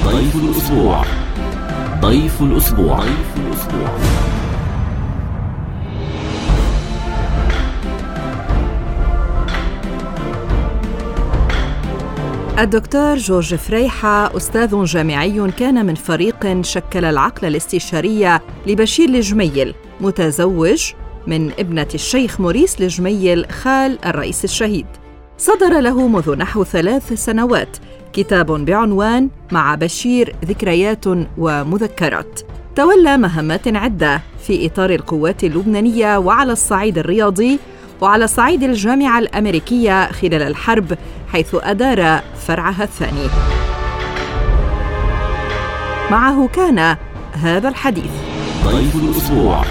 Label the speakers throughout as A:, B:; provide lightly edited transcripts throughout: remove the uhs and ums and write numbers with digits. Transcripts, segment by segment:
A: ضيف الأسبوع. ضيف الأسبوع.
B: الدكتور جورج فريحة أستاذ جامعي كان من فريق شكل العقل الاستشاري لبشير الجميل، متزوج من ابنة الشيخ موريس الجميل خال الرئيس الشهيد. صدر له منذ نحو 3 سنوات كتاب بعنوان مع بشير ذكريات ومذكرات. تولى مهمات عدة في إطار القوات اللبنانية وعلى الصعيد الرياضي وعلى صعيد الجامعة الأمريكية خلال الحرب، حيث أدار فرعها الثاني. معه كان هذا الحديث.
A: ضيف الأسبوع.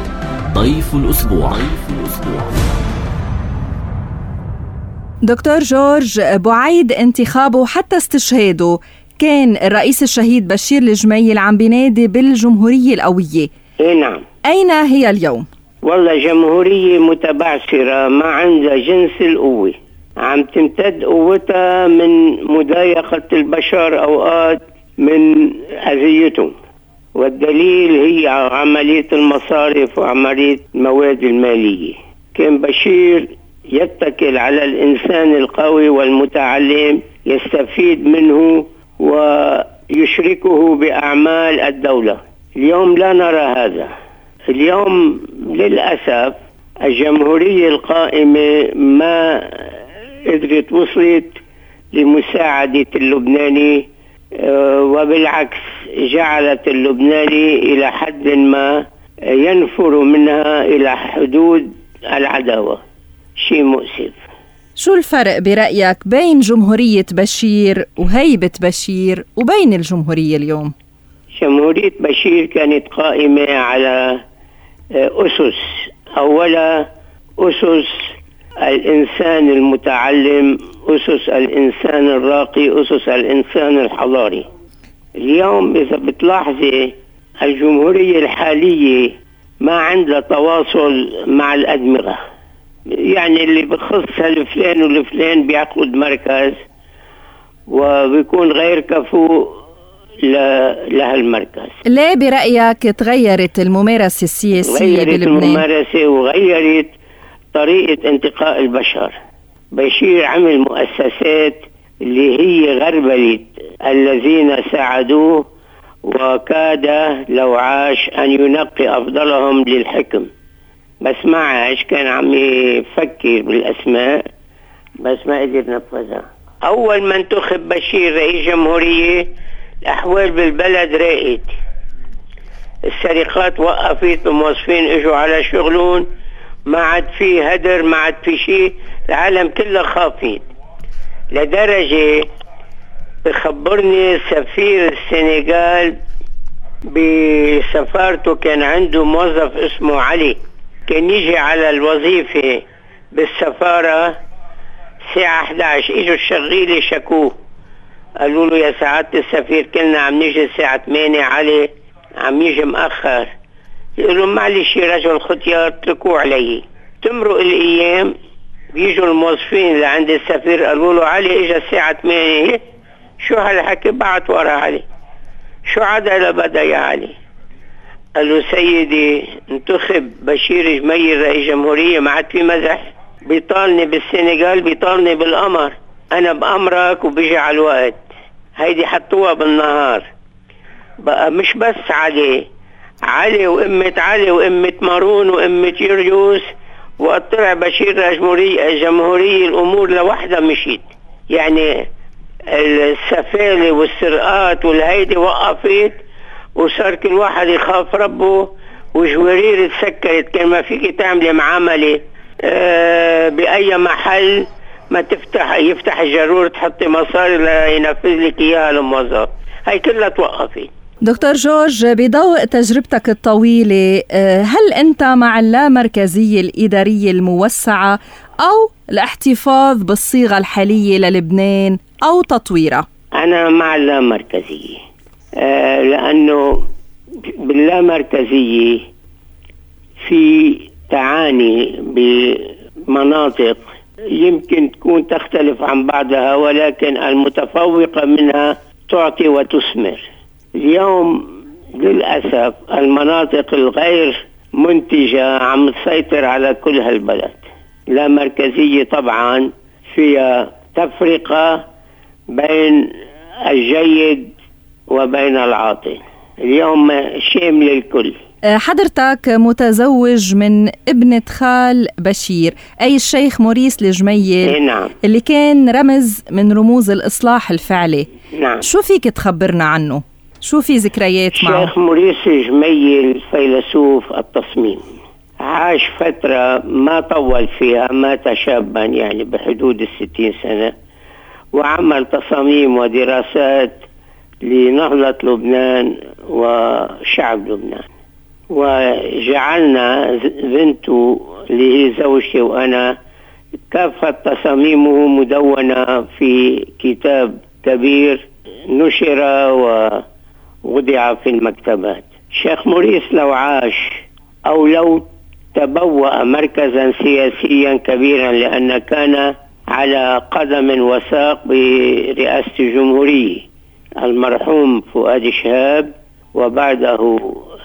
B: دكتور جورج، بعيد انتخابه حتى استشهاده كان الرئيس الشهيد بشير الجميل عم بينادي بالجمهورية القوية.
C: نعم.
B: أين هي اليوم؟
C: والله جمهورية متبعثرة ما عندها جنس القوة، عم تمتد قوتها من مضايقة البشر أوقات من أذيتهم، والدليل هي عملية المصارف وعملية المواد المالية. كان بشير يتكل على الإنسان القوي والمتعلم يستفيد منه ويشركه بأعمال الدولة. اليوم لا نرى هذا. اليوم للأسف الجمهورية القائمة ما قدرت وصلت لمساعدة اللبناني، وبالعكس جعلت اللبناني إلى حد ما ينفر منها إلى حدود العداوة. شيء مؤسف.
B: شو الفرق برأيك بين جمهورية بشير وهيبة بشير وبين الجمهورية اليوم؟
C: جمهورية بشير كانت قائمة على أسس. أولا أسس الإنسان المتعلم، أسس الإنسان الراقي، أسس الإنسان الحضاري. اليوم إذا بتلاحظي الجمهورية الحالية ما عندها تواصل مع الأدمغة، يعني اللي بخص الفلان والفلان بيعقد مركز وبيكون غير كفو لهالمركز.
B: ليه برأيك تغيرت الممارسة السياسية بلبنان؟
C: غيرت الممارسة وغيرت طريقة انتقاء البشر. بشير عمل مؤسسات اللي هي غربلت الذين ساعدوه، وكاد لو عاش أن ينقي أفضلهم للحكم، بس ما عاش، كان عم يفكر بالأسماء بس ما قدر نفذها. أول ما انتخب بشير رئيس جمهورية الأحوال بالبلد راقت، السرقات وقفت، الموظفين اجوا على شغلون، ما عاد في هدر، ما عاد في شيء، العالم كله خافت. لدرجة بخبرني سفير السنغال بسفارته كان عنده موظف اسمه علي، كان يجي على الوظيفة بالسفارة الساعة 11، اجوا الشغيلة شكوه، قالوا له يا سعادة السفير كلنا عم نيجي الساعة 8، علي عم يجي مأخر. يقولوا معلش يا رجل ختيار اتركوه علي. تمرق الأيام بيجوا الموظفين اللي عند السفير قالوا له علي اجا الساعة 8. شو هالحكي؟ بعت ورا علي. شو عدل بدا يا علي؟ قال له سيدي انتخب بشير جميل رئيس جمهورية، ما عاد في مزح، بيطالني بالسنغال بيطالني بالقمر، انا بأمرك وبيجي على الوقت. هيدي حطوها بالنهار. بقى مش بس علي وأمة علي وأمة مارون وأمة يريوس، وطلع بشير جمهورية الأمور لوحدها مشيت. يعني السفالة والسرقات والهيدي وقفت، وصار كل واحد يخاف ربه، وجوارير تسكرت. كان ما فيك تعملي معاملة بأي محل ما يفتح الجرور تحطي مصاري لينفذ لك إياها الموظف. هاي كلها توقفت.
B: دكتور جورج، بضوء تجربتك الطويلة، هل أنت مع اللامركزية الإدارية الموسعة أو الاحتفاظ بالصيغة الحالية للبنان أو تطويرها؟
C: أنا مع اللامركزية، لأنه باللامركزية في تعاني بمناطق يمكن تكون تختلف عن بعضها، ولكن المتفوقة منها تعطي وتثمر. اليوم للأسف المناطق الغير منتجة عم تسيطر على كل هالبلد. لا مركزية طبعا، فيها تفرقة بين الجيد وبين العاطل. اليوم شامل الكل.
B: حضرتك متزوج من ابنة خال بشير، أي الشيخ موريس الجميل.
C: نعم.
B: اللي كان رمز من رموز الإصلاح الفعلي.
C: نعم.
B: شو فيك تخبرنا عنه؟ شو في ذكريات معه؟
C: الشيخ موريس الجميل فيلسوف التصميم، عاش فترة ما طول فيها، مات شابا يعني بحدود 60 سنة، وعمل تصاميم ودراسات لنهضة لبنان وشعب لبنان. وجعلنا بنته اللي هي زوجتي وأنا كافة تصاميمه مدونة في كتاب كبير نشر ووضع في المكتبات. الشيخ موريس لو عاش أو لو تبوأ مركزا سياسيا كبيرا، لأن كان على قدم وساق برئاسة الجمهورية. المرحوم فؤاد شهاب وبعده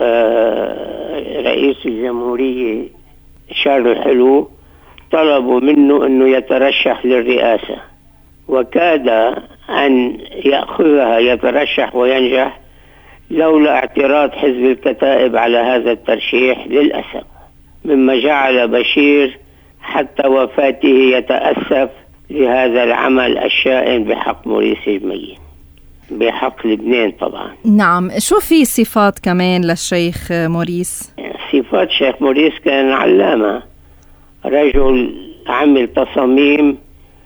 C: رئيس الجمهورية شارل الحلو طلبوا منه أنه يترشح للرئاسة، وكاد أن يأخذها يترشح وينجح لولا اعتراض حزب الكتائب على هذا الترشيح للأسف، مما جعل بشير حتى وفاته يتأسف لهذا العمل الشائن بحق موريس الجميل، بحق لبنان طبعا.
B: نعم. شو في صفات كمان للشيخ موريس؟
C: صفات الشيخ موريس كان علامة، رجل عمل تصاميم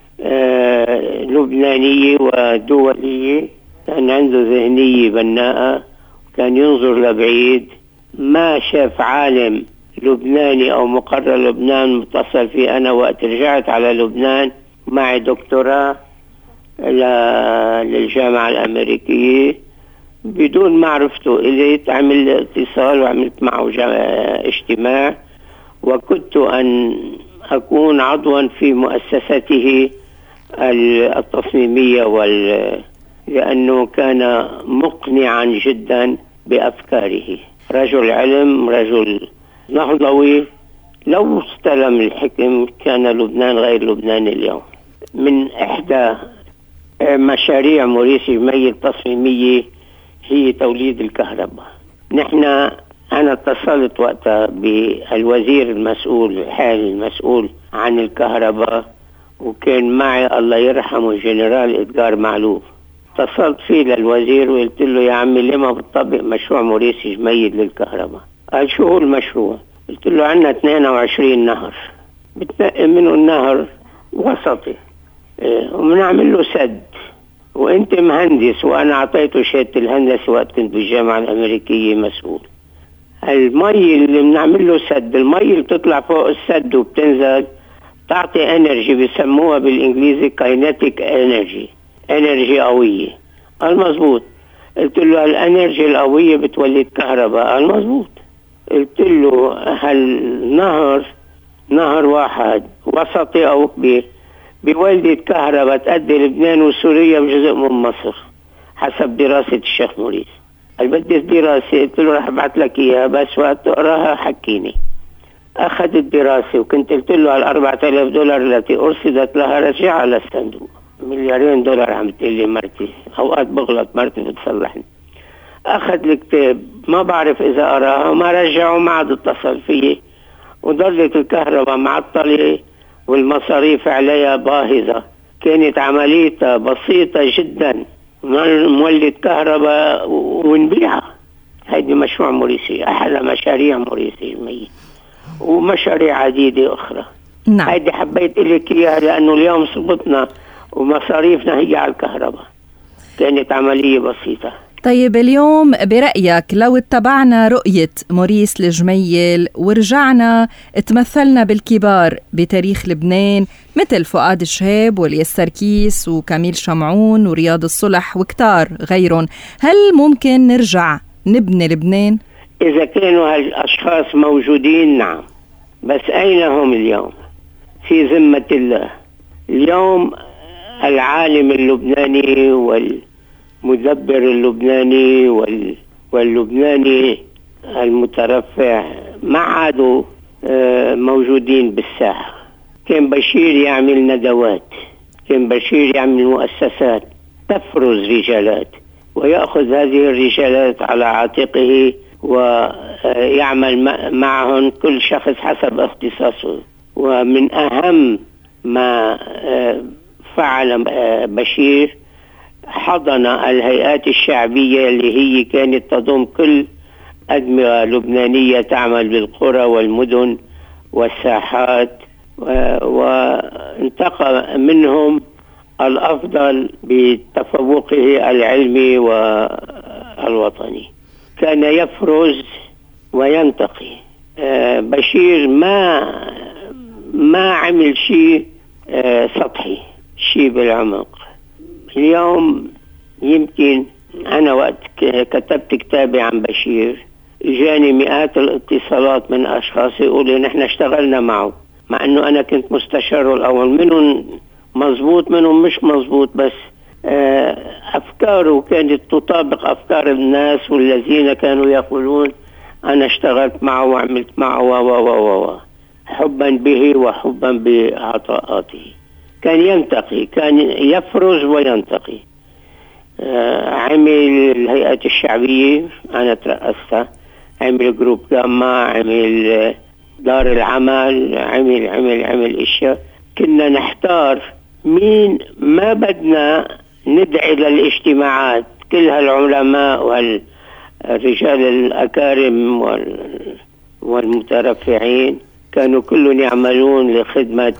C: لبنانية ودولية، كان عنده ذهنية بناءة، كان ينظر لبعيد. ما شاف عالم لبناني أو مقرر لبنان متصل فيه. أنا وقت رجعت على لبنان معي دكتوراه للجامعة الأمريكية بدون معرفته إلي، عمل اتصال وعملت معه اجتماع، وكنت أن أكون عضوا في مؤسسته التصميمية لأنه كان مقنعا جدا بأفكاره. رجل علم، رجل نهضوي. لو استلم الحكم كان لبنان غير لبنان اليوم. من إحدى مشاريع موريس الجميل التصميمية هي توليد الكهرباء. أنا اتصلت وقتها بالوزير المسؤول الحالي المسؤول عن الكهرباء، وكان معي الله يرحمه الجنرال إدغار معلوف. اتصلت فيه للوزير وقلت له يا عمي ليه ما بتطبق مشروع موريس الجميل للكهرباء؟ قال شو هو المشروع؟ قلت له عندنا 22 نهر، بتنقي منه النهر وسطي وبنعمل له سد، وانت مهندس وانا اعطيته شهادة الهندسة وقت كنت بالجامعة الامريكية مسؤول. المي اللي بنعمل له سد، المي اللي بتطلع فوق السد وبتنزل تعطي انرجي، بيسموها بالانجليزي كاينتيك انرجي قوية. قال مظبوط. قلت له الانرجي القوية بتولد كهرباء. قال مظبوط. قلت له هالنهر نهر واحد وسطي او كبير بولدة كهرباء تأدي لبنان وسوريا بجزء من مصر حسب دراسة الشيخ موريس. قال بدي الدراسة. قلت له رح ابعث لك اياها بس وقت تقراها حكيني. اخذ الدراسة وكنت قلت له $4,000 التي ارصدت لها رجع على الصندوق. $2,000,000 عم تقلي مرتي، اوقات بغلط مرتي بتصلحني. اخذ الكتاب ما بعرف اذا قراها وما رجعه، ما عاد اتصل فيه، وضلت الكهرباء معطلة والمصاريف عليها باهظة. كانت عمليتها بسيطة جدا، مولد كهرباء ونبيعها. هيدي مشروع موريسي، أحد مشاريع موريسي الجميل، ومشاريع عديدة أخرى.
B: نعم.
C: هيدي حبيت لك إياها لأنه اليوم صبتنا ومصاريفنا هي على الكهرباء، كانت عملية بسيطة.
B: طيب اليوم برأيك لو اتبعنا رؤية موريس الجميل ورجعنا تمثلنا بالكبار بتاريخ لبنان مثل فؤاد شهاب والياس سركيس وكاميل شمعون ورياض الصلح وكتار غيرهم، هل ممكن نرجع نبني لبنان؟
C: إذا كانوا هالأشخاص موجودين نعم، بس أين هم اليوم؟ في ذمة الله. اليوم العالم اللبناني المدبر اللبناني واللبناني المترفع ما عادوا موجودين بالساحة. كان بشير يعمل ندوات، كان بشير يعمل مؤسسات تفرز رجالات، ويأخذ هذه الرجالات على عاتقه ويعمل معهم كل شخص حسب اختصاصه. ومن أهم ما فعل بشير حضن الهيئات الشعبية اللي هي كانت تضم كل أدمغة لبنانية تعمل بالقرى والمدن والساحات، وانتقى منهم الأفضل بتفوقه العلمي والوطني. كان يفرز وينتقي. بشير ما عمل شيء سطحي، شيء بالعمق. اليوم يمكن أنا وقت كتبت كتابي عن بشير جاني مئات الاتصالات من أشخاص يقولوا نحن اشتغلنا معه، مع أنه أنا كنت مستشاره الأول، منهم مزبوط منهم مش مزبوط، بس أفكاره كانت تطابق أفكار الناس والذين كانوا يقولون أنا اشتغلت معه وعملت معه حبا به وحبا بعطاءاته. كان ينتقي، كان يفرز وينتقي. عمل الهيئة الشعبية أنا ترأستها، عمل جروب جامعة، عمل دار العمل، عمل اشياء. كنا نحتار مين ما بدنا ندعي للاجتماعات. كل هالعلماء والرجال الأكارم والمترفعين كانوا كلهم يعملون لخدمة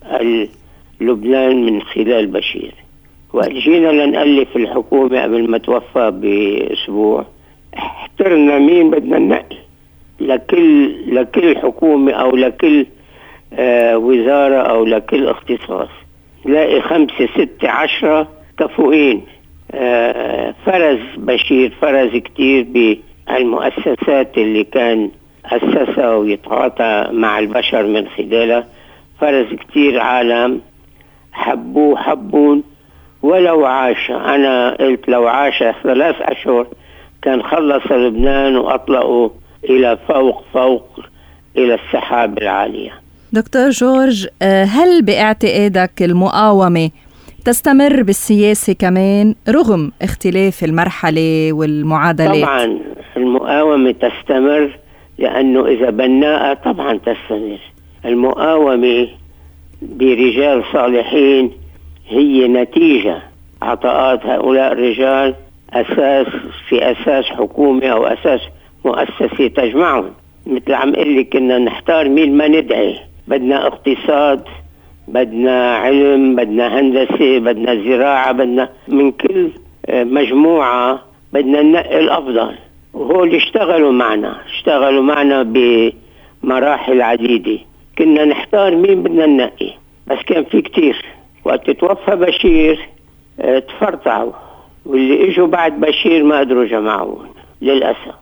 C: لبنان من خلال بشير. وجينا لنألف الحكومة قبل ما توفى بأسبوع، احترنا مين بدنا ننقي لكل حكومة أو لكل وزارة أو لكل اختصاص. لاقي 5 6 10 كفؤين. فرز بشير، فرز كتير بالمؤسسات اللي كان أسسها ويتعاطى مع البشر من خلالها. فرز كتير عالم حبون ولو عاش. أنا قلت لو عاش 3 أشهر كان خلص لبنان وأطلقوا إلى فوق إلى السحاب العالية.
B: دكتور جورج، هل باعتقادك المقاومة تستمر بالسياسة كمان رغم اختلاف المرحلة والمعادلات؟
C: طبعا المقاومة تستمر، لأنه إذا بناءة طبعا تستمر. المقاومة برجال صالحين هي نتيجة عطاءات هؤلاء الرجال، في أساس حكومة أو أساس مؤسسة تجمعهم. مثل عم قلي كنا نحتار مين ما ندعي. بدنا اقتصاد، بدنا علم، بدنا هندسة، بدنا زراعة، بدنا من كل مجموعة بدنا ننقي الأفضل. وهو اللي اشتغلوا معنا بمراحل عديدة. كنا نحتار مين بدنا ننقي، بس كان في كتير. وقت توفى بشير تفرطعوا، واللي اجوا بعد بشير ما قدروا جمعون للأسف.